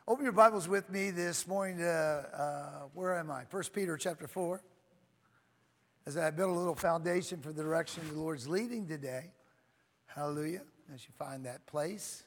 Open your Bibles with me this morning to, where am I? 1 Peter chapter 4. As I build a little foundation for the direction the Lord's leading today. Hallelujah. As you find that place.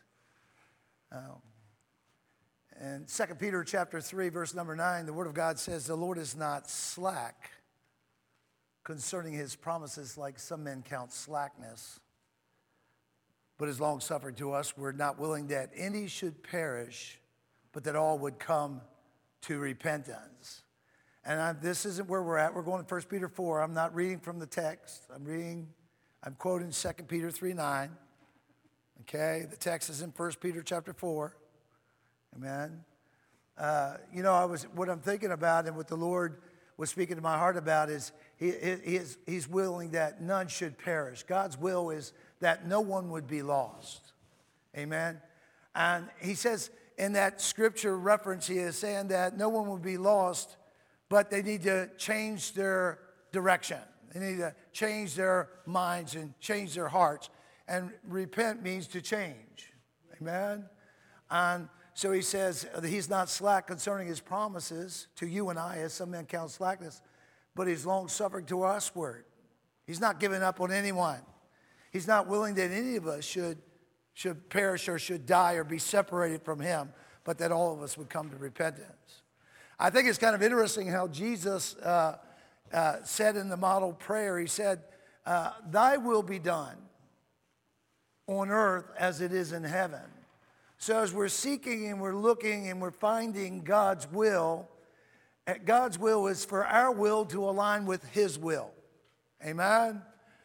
And 2 Peter chapter 3, verse number 9, the Word of God says, the Lord is not slack concerning his promises like some men count slackness, but is long-suffering to us. We're not willing that any should perish, but that all would come to repentance. And this isn't where we're at. We're going to 1 Peter 4. I'm not reading from the text. I'm quoting 2 Peter 3:9. Okay, the text is in 1 Peter chapter 4. Amen. What I'm thinking about and what the Lord was speaking to my heart about is he's willing that none should perish. God's will is that no one would be lost. Amen. And he says in that scripture reference, he is saying that no one would be lost, but they need to change their direction. They need to change their minds and change their hearts. And repent means to change. Amen. And so he says that he's not slack concerning his promises to you and I, as some men count slackness, but he's long-suffering to usward. He's not giving up on anyone. He's not willing that any of us should perish or should die or be separated from him, but that all of us would come to repentance. I think it's kind of interesting how Jesus said in the model prayer, he said, thy will be done on earth as it is in heaven. So as we're seeking and we're looking and we're finding God's will is for our will to align with his will. Amen?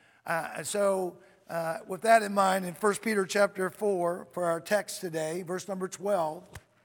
With that in mind, in 1 Peter chapter 4, for our text today, verse number 12,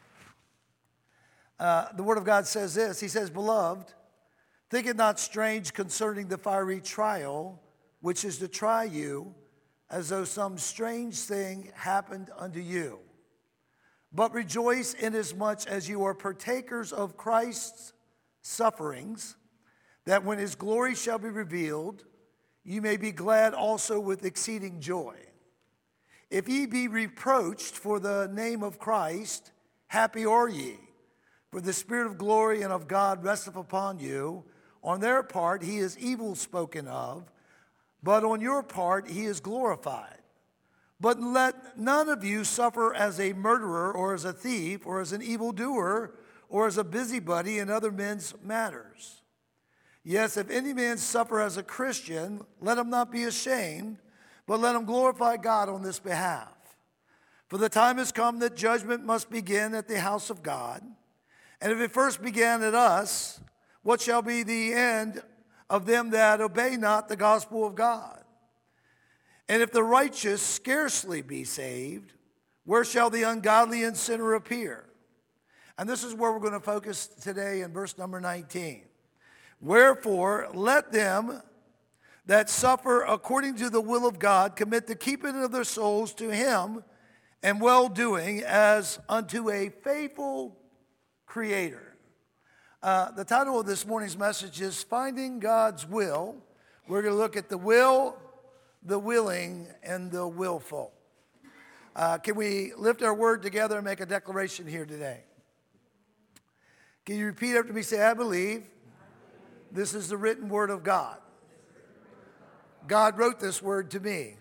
the Word of God says this. He says, beloved, think it not strange concerning the fiery trial, which is to try you, as though some strange thing happened unto you. But rejoice inasmuch as you are partakers of Christ's sufferings, that when his glory shall be revealed, you may be glad also with exceeding joy. If ye be reproached for the name of Christ, happy are ye, for the Spirit of glory and of God resteth upon you. On their part he is evil spoken of, but on your part he is glorified. But let none of you suffer as a murderer or as a thief or as an evildoer or as a busybody in other men's matters. Yes, if any man suffer as a Christian, let him not be ashamed, but let him glorify God on this behalf. For the time has come that judgment must begin at the house of God. And if it first began at us, what shall be the end of them that obey not the gospel of God? And if the righteous scarcely be saved, where shall the ungodly and sinner appear? And this is where we're going to focus today in verse number 19. Wherefore, let them that suffer according to the will of God commit the keeping of their souls to him and well-doing as unto a faithful Creator. The title of this morning's message is Finding God's Will. We're going to look at the will, the willing, and the willful. Can we lift our word together and make a declaration here today? Can you repeat after me? Say, I believe this is the written word of God. God wrote this word to me.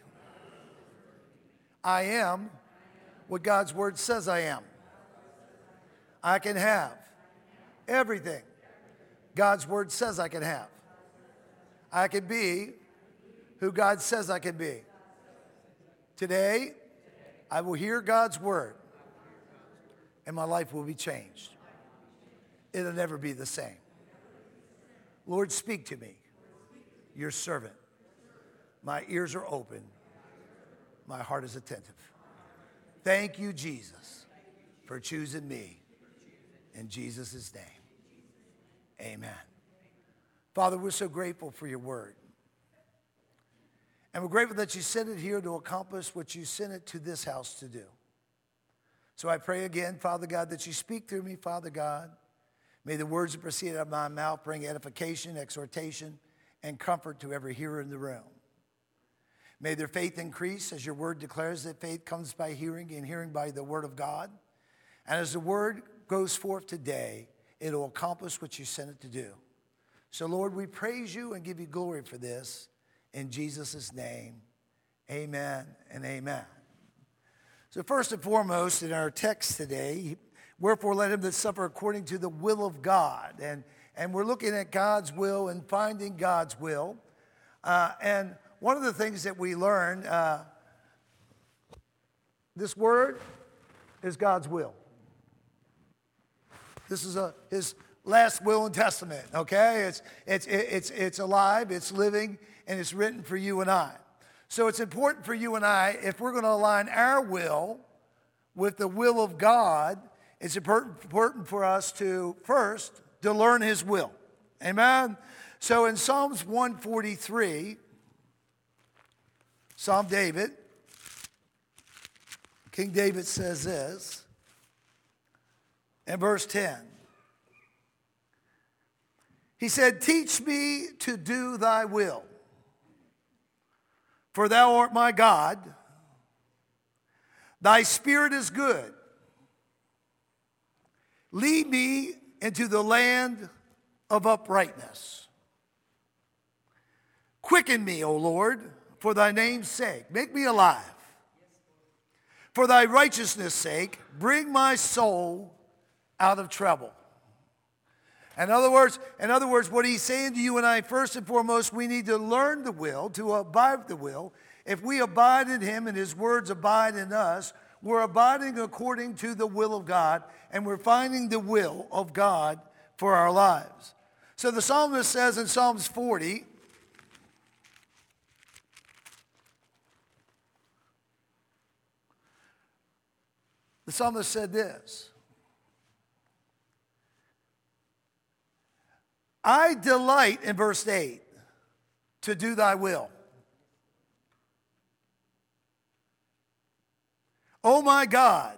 I am what God's word says I am. I can have everything God's word says I can have. I can be who God says I can be. Today, I will hear God's word, and my life will be changed. It'll never be the same. Lord, speak to me, your servant. My ears are open. My heart is attentive. Thank you, Jesus, for choosing me. In Jesus' name, amen. Father, we're so grateful for your word. And we're grateful that you sent it here to accomplish what you sent it to this house to do. So I pray again, Father God, that you speak through me, Father God. May the words that proceed out of my mouth bring edification, exhortation, and comfort to every hearer in the room. May their faith increase, as your word declares that faith comes by hearing, and hearing by the word of God. And as the word goes forth today, it'll accomplish what you sent it to do. So, Lord, we praise you and give you glory for this. In Jesus' name, amen and amen. So first and foremost, in our text today, wherefore let him that suffer according to the will of God. And we're looking at God's will and finding God's will. And one of the things that we learn, this word is God's will. This is his last will and testament, okay? It's alive, it's living, and it's written for you and I. So it's important for you and I, if we're going to align our will with the will of God, it's important for us to first to learn his will. Amen? So in Psalms 143, Psalm David, King David says this, in verse 10. He said, teach me to do thy will, for thou art my God. Thy spirit is good. Lead me into the land of uprightness. Quicken me, O Lord, for thy name's sake. Make me alive. For thy righteousness' sake, bring my soul out of trouble. In other words, what he's saying to you and I, first and foremost, we need to learn the will, to abide the will. If we abide in him and his words abide in us, we're abiding according to the will of God, and we're finding the will of God for our lives. So the psalmist says in Psalms 40, the psalmist said this, I delight, in verse 8, to do thy will. O my God,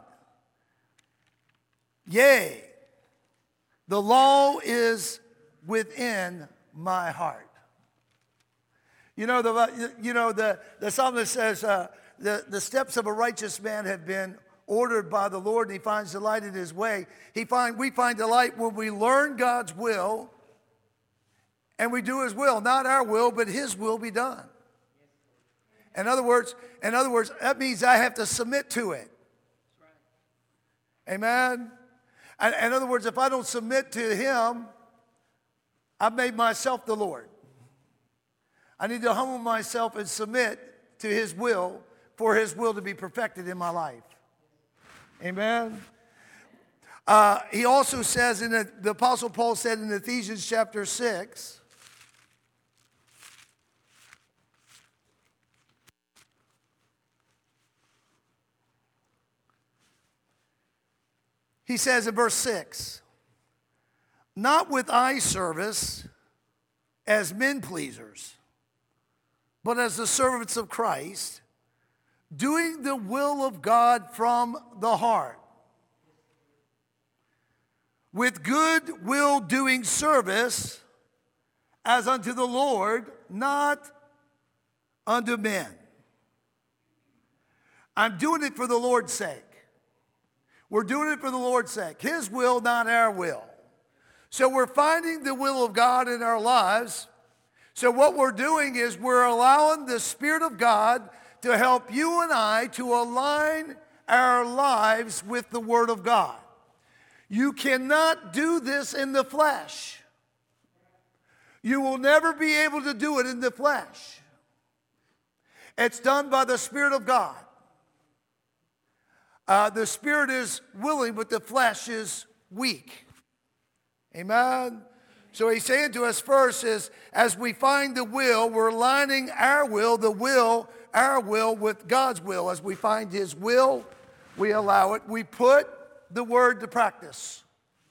yea, the law is within my heart. The psalmist says, the steps of a righteous man have been ordered by the Lord, and he finds delight in his way. We find delight when we learn God's will, and we do his will, not our will, but his will be done. In other words, that means I have to submit to it. Amen? In other words, if I don't submit to him, I've made myself the Lord. I need to humble myself and submit to his will for his will to be perfected in my life. Amen? He also says, the Apostle Paul said in Ephesians chapter 6, he says in verse 6, not with eye service as men pleasers, but as the servants of Christ, doing the will of God from the heart, with good will doing service as unto the Lord, not unto men. I'm doing it for the Lord's sake. We're doing it for the Lord's sake. His will, not our will. So we're finding the will of God in our lives. So what we're doing is we're allowing the Spirit of God to help you and I to align our lives with the Word of God. You cannot do this in the flesh. You will never be able to do it in the flesh. It's done by the Spirit of God. The spirit is willing, but the flesh is weak. Amen? So he's saying to us first is, as we find the will, we're aligning our will with God's will. As we find his will, we allow it. We put the word to practice.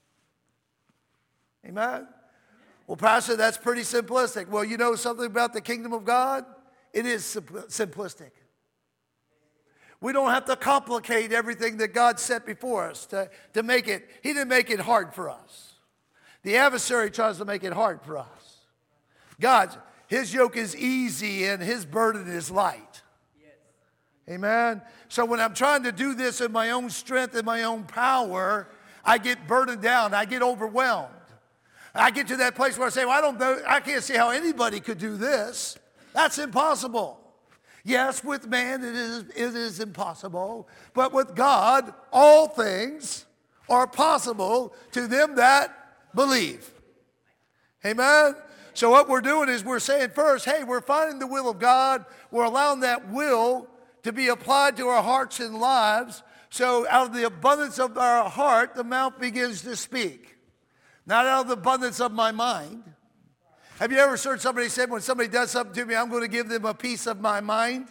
Amen? Well, Pastor, that's pretty simplistic. Well, you know something about the kingdom of God? It is simplistic. We don't have to complicate everything that God set before us to make it. He didn't make it hard for us. The adversary tries to make it hard for us. His yoke is easy and his burden is light. Amen? So when I'm trying to do this in my own strength and my own power, I get burdened down. I get overwhelmed. I get to that place where I say, well, I don't know, I can't see how anybody could do this. That's impossible. Yes, with man it is impossible, but with God all things are possible to them that believe. Amen? So what we're doing is we're saying first, hey, we're finding the will of God. We're allowing that will to be applied to our hearts and lives. So out of the abundance of our heart, the mouth begins to speak. Not out of the abundance of my mind. Have you ever heard somebody say, when somebody does something to me, I'm going to give them a piece of my mind?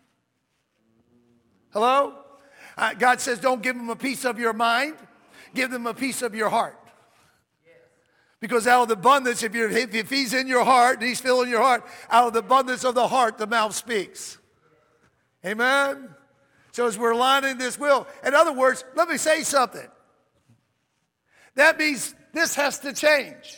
Hello? God says, don't give them a piece of your mind. Give them a piece of your heart. Because out of the abundance, if he's in your heart and he's filling your heart, out of the abundance of the heart, the mouth speaks. Amen? So as we're lining this will, in other words, let me say something. That means this has to change.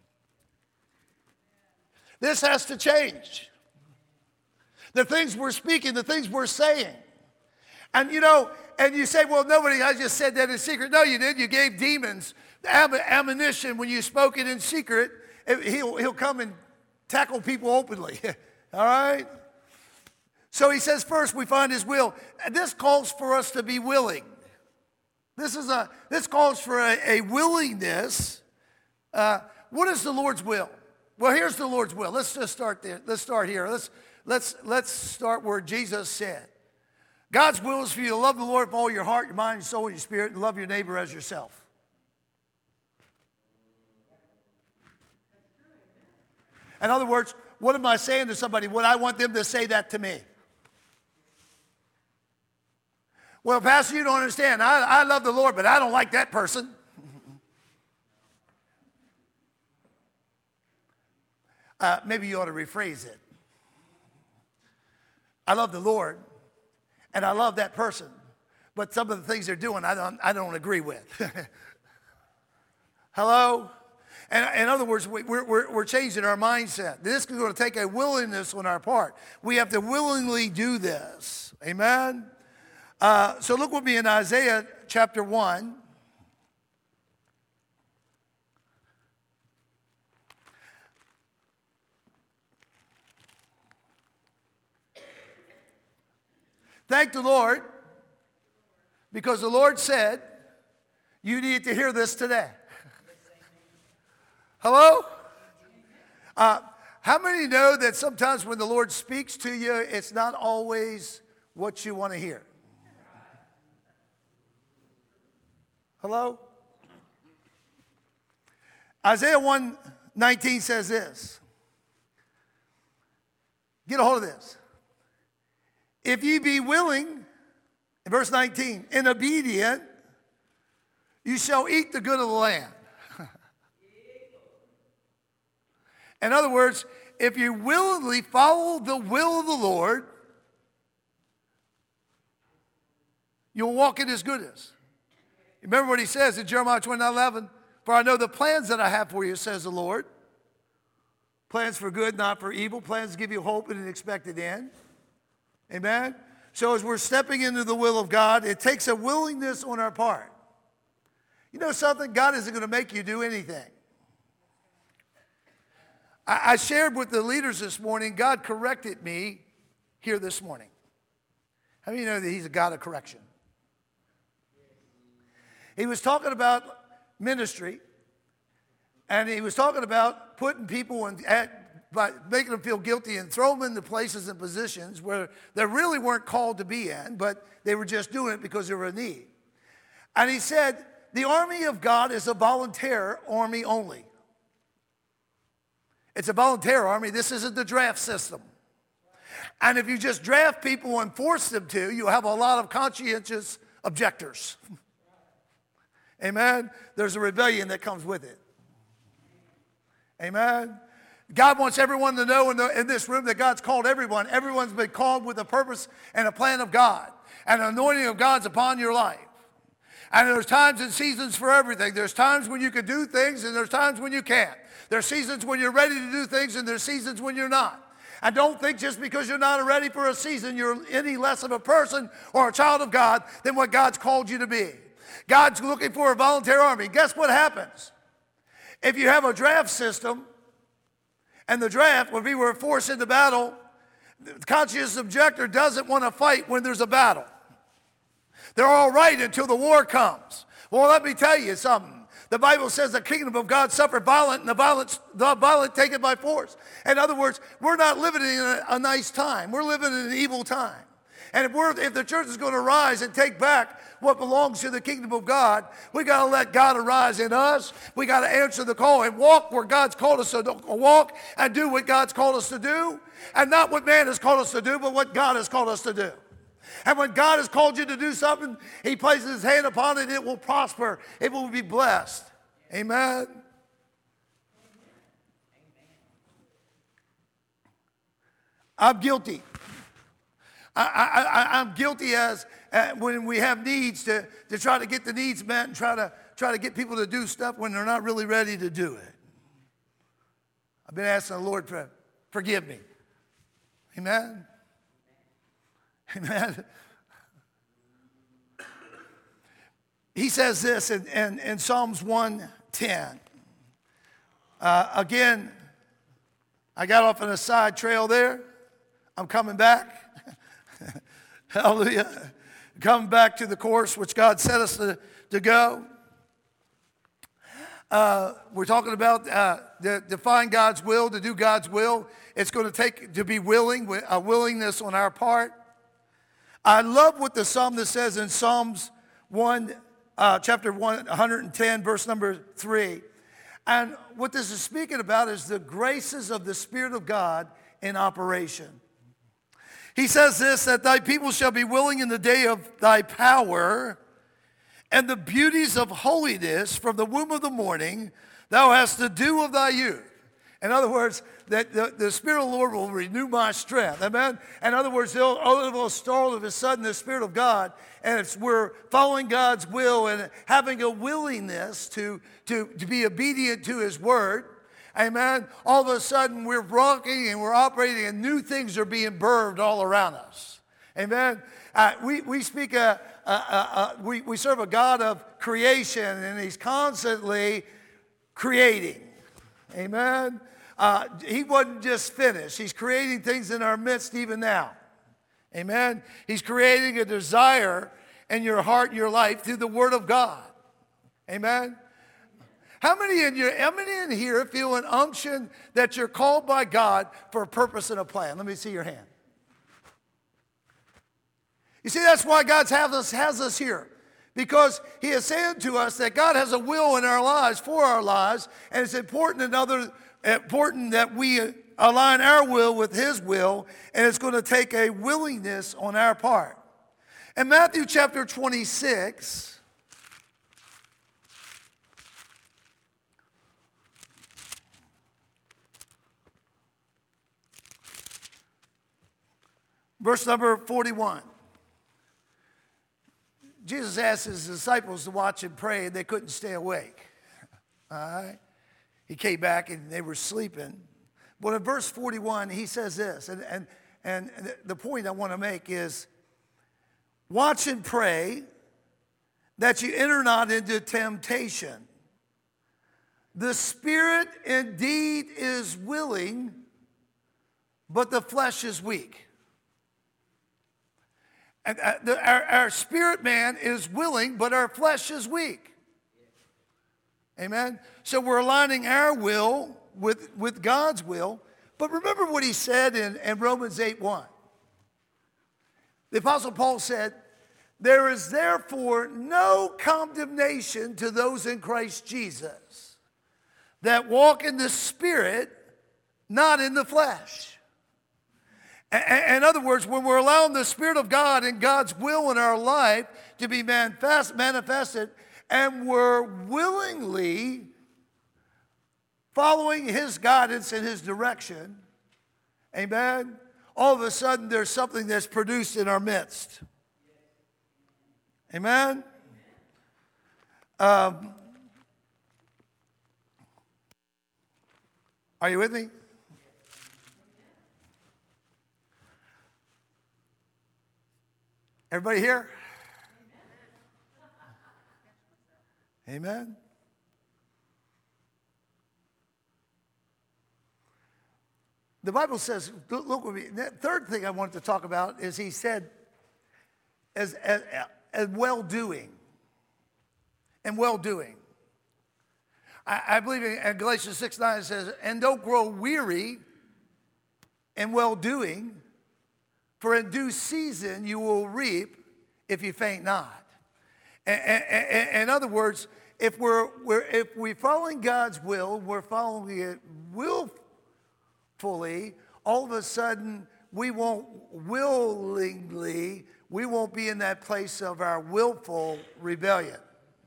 This has to change. The things we're speaking, the things we're saying. And you know, and you say, well, nobody, I just said that in secret. No, you did. You gave demons ammunition when you spoke it in secret. He'll come and tackle people openly. All right? So he says first we find his will. And this calls for us to be willing. This calls for a willingness. What is the Lord's will? Well, here's the Lord's will. Let's just start there. Let's start here. Let's start where Jesus said. God's will is for you to love the Lord with all your heart, your mind, your soul, and your spirit, and love your neighbor as yourself. In other words, what am I saying to somebody? Would I want them to say that to me? Well, Pastor, you don't understand. I love the Lord, but I don't like that person. Maybe you ought to rephrase it. I love the Lord, and I love that person, but some of the things they're doing, I don't agree with. Hello? And in other words, we're changing our mindset. This is going to take a willingness on our part. We have to willingly do this. Amen? So look with me in Isaiah chapter 1. Thank the Lord, because the Lord said, you need to hear this today. Hello? How many know that sometimes when the Lord speaks to you, it's not always what you want to hear? Hello? Isaiah 1:19 says this. Get a hold of this. If ye be willing, in verse 19, and obedient, you shall eat the good of the land. In other words, if you willingly follow the will of the Lord, you'll walk in his goodness. Remember what he says in Jeremiah 29:11? For I know the plans that I have for you, says the Lord. Plans for good, not for evil. Plans to give you hope and an expected end. Amen? So as we're stepping into the will of God, it takes a willingness on our part. You know something? God isn't going to make you do anything. I shared with the leaders this morning, God corrected me here this morning. How many of you know that he's a God of correction? He was talking about ministry, and he was talking about putting people by making them feel guilty and throw them into places and positions where they really weren't called to be in, but they were just doing it because they were in need. And he said, the army of God is a volunteer army only. It's a volunteer army. This isn't the draft system. And if you just draft people and force them to, you have a lot of conscientious objectors. Amen? There's a rebellion that comes with it. Amen? God wants everyone to know in this room that God's called everyone. Everyone's been called with a purpose and a plan of God. And an anointing of God's upon your life. And there's times and seasons for everything. There's times when you can do things and there's times when you can't. There's seasons when you're ready to do things and there's seasons when you're not. And don't think just because you're not ready for a season, you're any less of a person or a child of God than what God's called you to be. God's looking for a volunteer army. Guess what happens? If you have a draft system, and the draft, when we were forced into battle, the conscientious objector doesn't want to fight when there's a battle. They're all right until the war comes. Well, let me tell you something. The Bible says the kingdom of God suffered violent, and the violent take it by force. In other words, we're not living in a nice time. We're living in an evil time. And if the church is going to rise and take back what belongs to the kingdom of God, we got to let God arise in us. We got to answer the call and walk where God's called us to walk, and do what God's called us to do, and not what man has called us to do, but what God has called us to do. And when God has called you to do something, he places his hand upon it, it will prosper. It will be blessed. Amen. I'm guilty. I'm guilty as when we have needs to try to get the needs met and try to get people to do stuff when they're not really ready to do it. I've been asking the Lord to forgive me. Amen. Amen. He says this in Psalms 110. Again, I got off on a side trail there. I'm coming back. Hallelujah. Coming back to the course which God set us to go. We're talking about to find God's will, to do God's will. It's going to take to be willing, a willingness on our part. I love what the psalmist says in Psalms 1, chapter 110, verse number 3. And what this is speaking about is the graces of the Spirit of God in operation. He says this, that thy people shall be willing in the day of thy power, and the beauties of holiness from the womb of the morning thou hast the dew of thy youth. In other words, that the Spirit of the Lord will renew my strength. Amen? In other words, will start all of a sudden the Spirit of God, and we're following God's will and having a willingness to be obedient to his word. Amen? All of a sudden we're rocking and we're operating and new things are being birthed all around us. Amen? We serve a God of creation, and he's constantly creating. Amen? He wasn't just finished. He's creating things in our midst even now. Amen? He's creating a desire in your heart and your life through the Word of God. Amen? How many in here feel an unction that you're called by God for a purpose and a plan? Let me see your hand. You see, that's why God has us here. Because he is saying to us that God has a will in our lives, for our lives, and it's important that we align our will with his will, and it's going to take a willingness on our part. In Matthew chapter 26, verse number 41. Jesus asked his disciples to watch and pray, and they couldn't stay awake. All right? He came back, and they were sleeping. But in verse 41, he says this, and the point I want to make is, watch and pray that you enter not into temptation. The spirit indeed is willing, but the flesh is weak. And our spirit man is willing, but our flesh is weak. Amen? So we're aligning our will with God's will. But remember what he said in Romans 8:1. The Apostle Paul said, there is therefore no condemnation to those in Christ Jesus that walk in the Spirit, not in the flesh. In other words, when we're allowing the Spirit of God and God's will in our life to be manifested, and we're willingly following his guidance and his direction, amen, all of a sudden there's something that's produced in our midst. Amen? Are you with me? Everybody here? Amen. The Bible says, look with me, the third thing I wanted to talk about is he said, as well-doing. And well-doing. I believe in Galatians 6:9 it says, and don't grow weary in well-doing, for in due season you will reap if you faint not. In other words, if we're following God's will, we're following it willfully, all of a sudden we won't be in that place of our willful rebellion.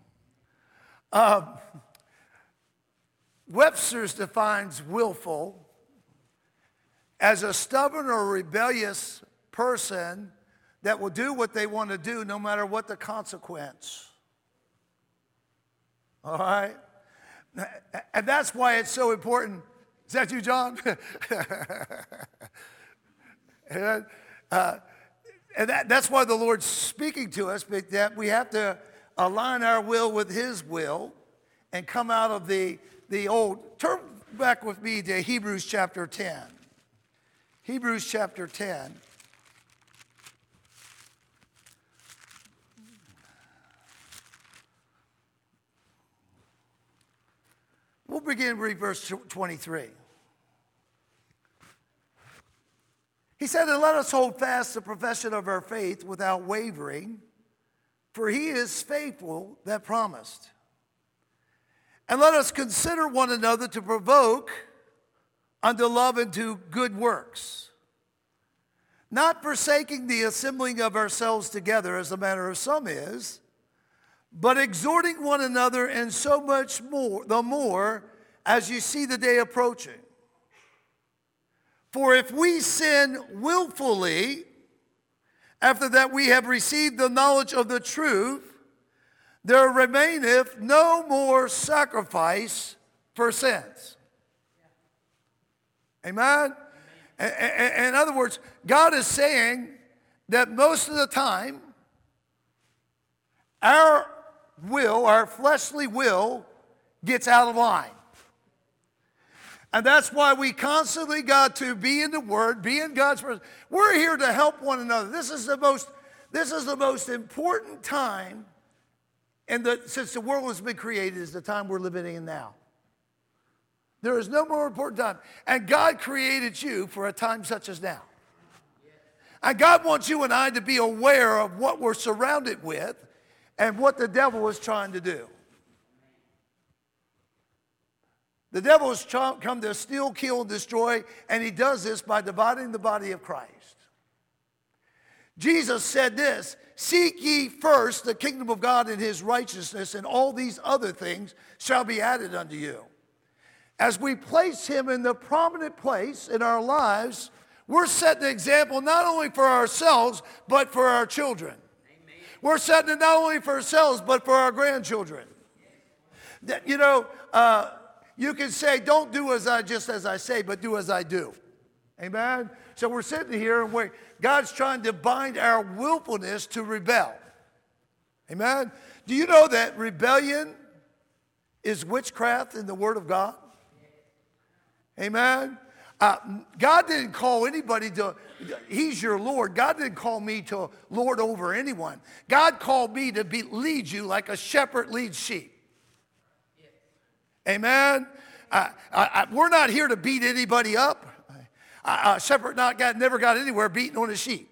Webster's defines willful as a stubborn or rebellious person that will do what they want to do no matter what the consequence. All right? And that's why it's so important. Is that you, John? and that's why the Lord's speaking to us, that we have to align our will with his will and come out of the old. Turn back with me to Hebrews chapter 10. Hebrews chapter 10. We'll begin with verse 23. He said, and let us hold fast the profession of our faith without wavering, for he is faithful that promised. And let us consider one another to provoke unto love and to good works, not forsaking the assembling of ourselves together as the manner of some is, but exhorting one another, and so much more, the more as you see the day approaching. For if we sin willfully, after that we have received the knowledge of the truth, there remaineth no more sacrifice for sins. Amen? In other words, God is saying that most of the time, our will, our fleshly will, gets out of line. And that's why we constantly got to be in the Word, be in God's presence. We're here to help one another. This is the most important time since the world has been created, is the time we're living in now. There is no more important time. And God created you for a time such as now. And God wants you and I to be aware of what we're surrounded with and what the devil is trying to do. The devil has come to steal, kill, and destroy, and he does this by dividing the body of Christ. Jesus said this, seek ye first the kingdom of God and his righteousness, and all these other things shall be added unto you. As we place him in the prominent place in our lives, we're setting an example not only for ourselves, but for our children. Amen. We're setting it not only for ourselves, but for our grandchildren. That, you can say, don't do as I say, but do as I do. Amen? So we're sitting here and God's trying to bind our willfulness to rebel. Amen? Do you know that rebellion is witchcraft in the Word of God? Amen? God didn't call anybody he's your Lord. God didn't call me to lord over anyone. God called me to lead you like a shepherd leads sheep. Amen? We're not here to beat anybody up. A shepherd never got anywhere beating on his sheep.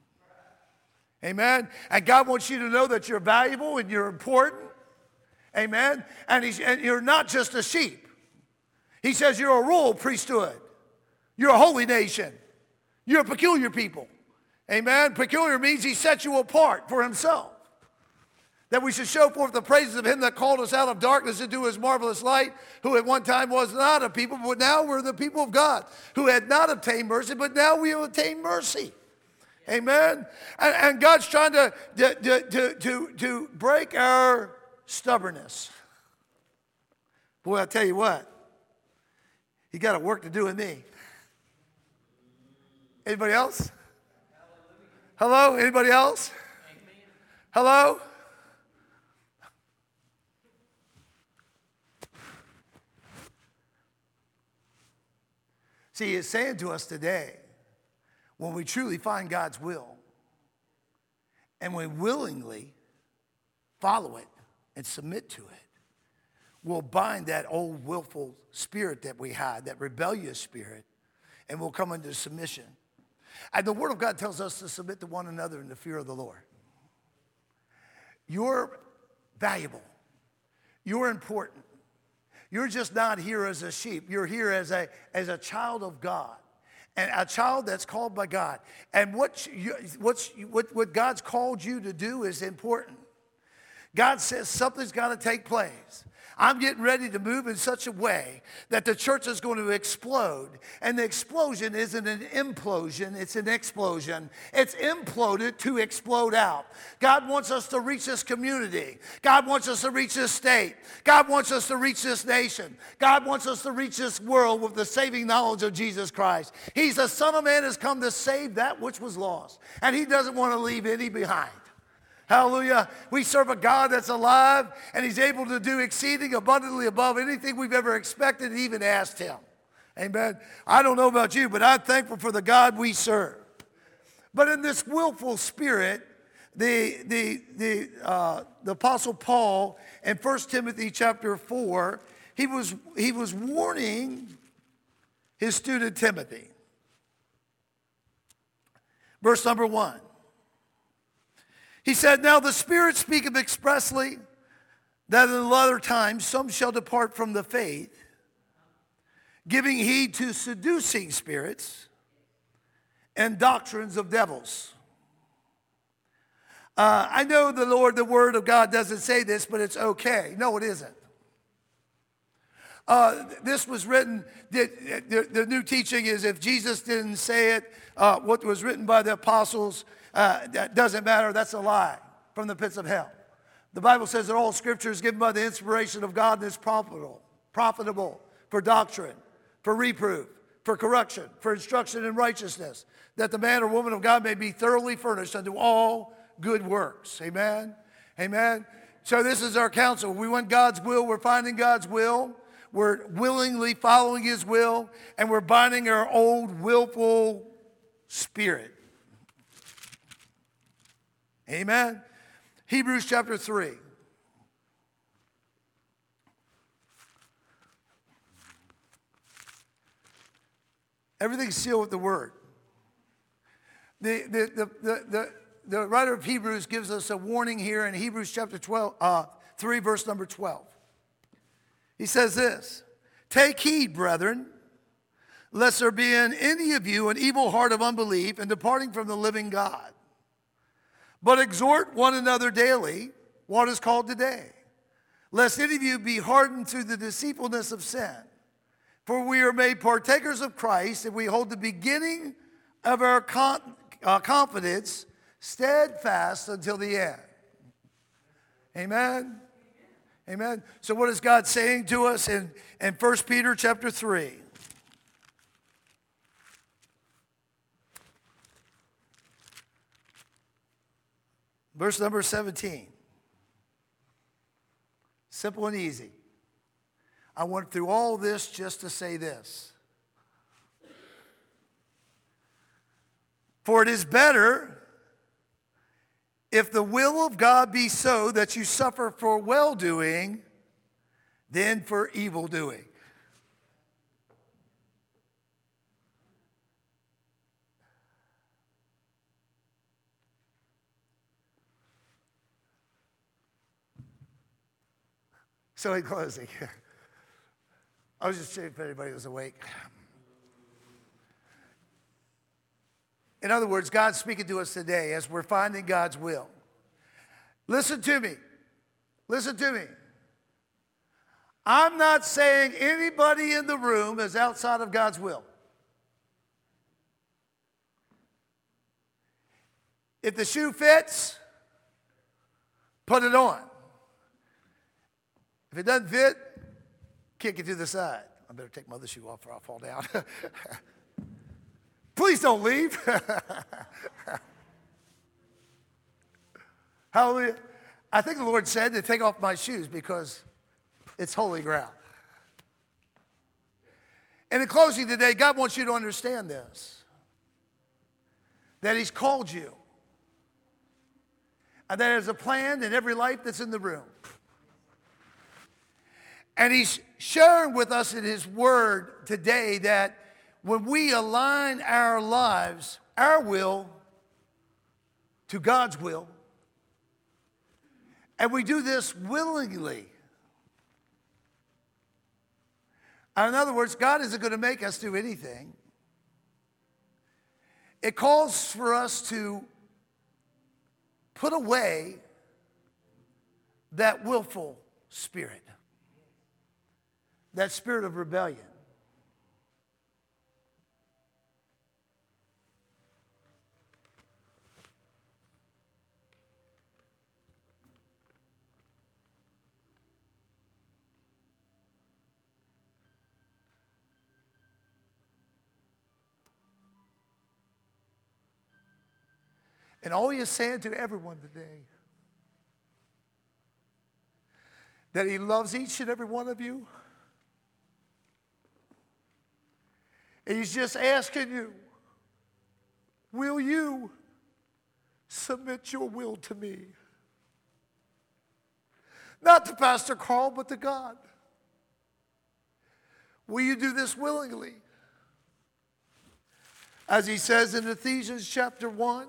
Amen? And God wants you to know that you're valuable and you're important. Amen? And you're not just a sheep. He says you're a royal priesthood. You're a holy nation. You're a peculiar people. Amen? Peculiar means he set you apart for himself. That we should show forth the praises of him that called us out of darkness into his marvelous light, who at one time was not a people, but now we're the people of God, who had not obtained mercy, but now we have obtained mercy. Amen? And God's trying to break our stubbornness. Boy, I tell you what, he got a work to do with me. Anybody else? Hello? Anybody else? Hello? See, it's saying to us today, when we truly find God's will and we willingly follow it and submit to it, we'll bind that old willful spirit that we had, that rebellious spirit, and we'll come into submission. And the Word of God tells us to submit to one another in the fear of the Lord. You're valuable. You're important. You're just not here as a sheep. You're here as a child of God, and a child that's called by God. And what God's called you to do is important. God says something's got to take place. I'm getting ready to move in such a way that the church is going to explode. And the explosion isn't an implosion, it's an explosion. It's imploded to explode out. God wants us to reach this community. God wants us to reach this state. God wants us to reach this nation. God wants us to reach this world with the saving knowledge of Jesus Christ. He's the Son of Man has come to save that which was lost. And he doesn't want to leave any behind. Hallelujah. We serve a God that's alive, and he's able to do exceeding abundantly above anything we've ever expected and even asked him. Amen. I don't know about you, but I'm thankful for the God we serve. But in this willful spirit, the Apostle Paul in 1 Timothy chapter 4, he was warning his student Timothy. Verse number 1. He said, now the Spirit speaketh expressly that in the latter times some shall depart from the faith, giving heed to seducing spirits and doctrines of devils. I know the Word of God doesn't say this, but it's okay. No, it isn't. This was written, the new teaching is if Jesus didn't say it, what was written by the apostles, that doesn't matter, that's a lie from the pits of hell. The Bible says that all Scripture is given by the inspiration of God and is profitable for doctrine, for reproof, for correction, for instruction in righteousness, that the man or woman of God may be thoroughly furnished unto all good works. Amen? Amen? So this is our counsel. We want God's will. We're finding God's will. We're willingly following his will, and we're binding our old willful spirit. Amen. Hebrews chapter 3. Everything's sealed with the word. The writer of Hebrews gives us a warning here in Hebrews chapter 3, verse number 12. He says this, take heed, brethren, lest there be in any of you an evil heart of unbelief and departing from the living God. But exhort one another daily, what is called today, lest any of you be hardened through the deceitfulness of sin. For we are made partakers of Christ, and we hold the beginning of our confidence steadfast until the end. Amen? Amen. So what is God saying to us in 1 Peter chapter 3? Verse number 17. Simple and easy. I went through all this just to say this. For it is better if the will of God be so that you suffer for well-doing than for evil-doing. So in closing, I was just checking if anybody was awake. In other words, God's speaking to us today as we're finding God's will. Listen to me. Listen to me. I'm not saying anybody in the room is outside of God's will. If the shoe fits, put it on. If it doesn't fit, kick it to the side. I better take my other shoe off or I'll fall down. Please don't leave. Hallelujah. I think the Lord said to take off my shoes because it's holy ground. And in closing today, God wants you to understand this, that he's called you, and that there's a plan in every life that's in the room. And he's sharing with us in his word today that when we align our lives, our will, to God's will, and we do this willingly. In other words, God isn't going to make us do anything. It calls for us to put away that willful spirit, that spirit of rebellion. And all he is saying to everyone today, that he loves each and every one of you. And he's just asking you, will you submit your will to me? Not to Pastor Carl, but to God. Will you do this willingly? As he says in Ephesians chapter 1,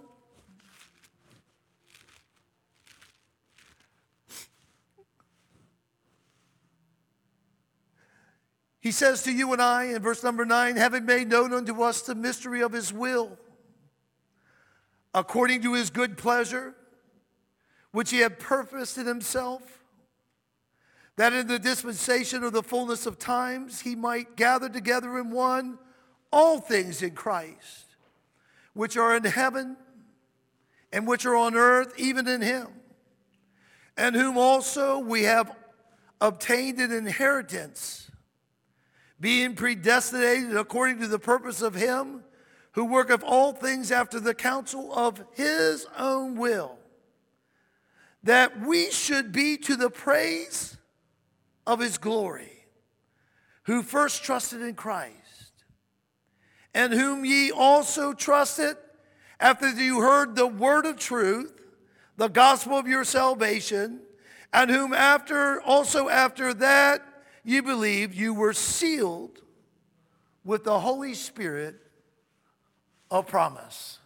he says to you and I in verse number 9, having made known unto us the mystery of his will, according to his good pleasure, which he had purposed in himself, that in the dispensation of the fullness of times he might gather together in one all things in Christ, which are in heaven and which are on earth, even in him, and whom also we have obtained an inheritance, being predestinated according to the purpose of him who worketh all things after the counsel of his own will, that we should be to the praise of his glory, who first trusted in Christ, and whom ye also trusted after you heard the word of truth, the gospel of your salvation, and whom after that you believed, you were sealed with the Holy Spirit of promise.